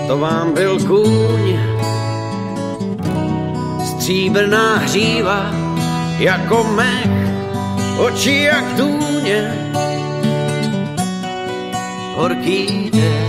to vám byl kůň. Stříbrná hříva jako mech, oči jak tůně, horký dech.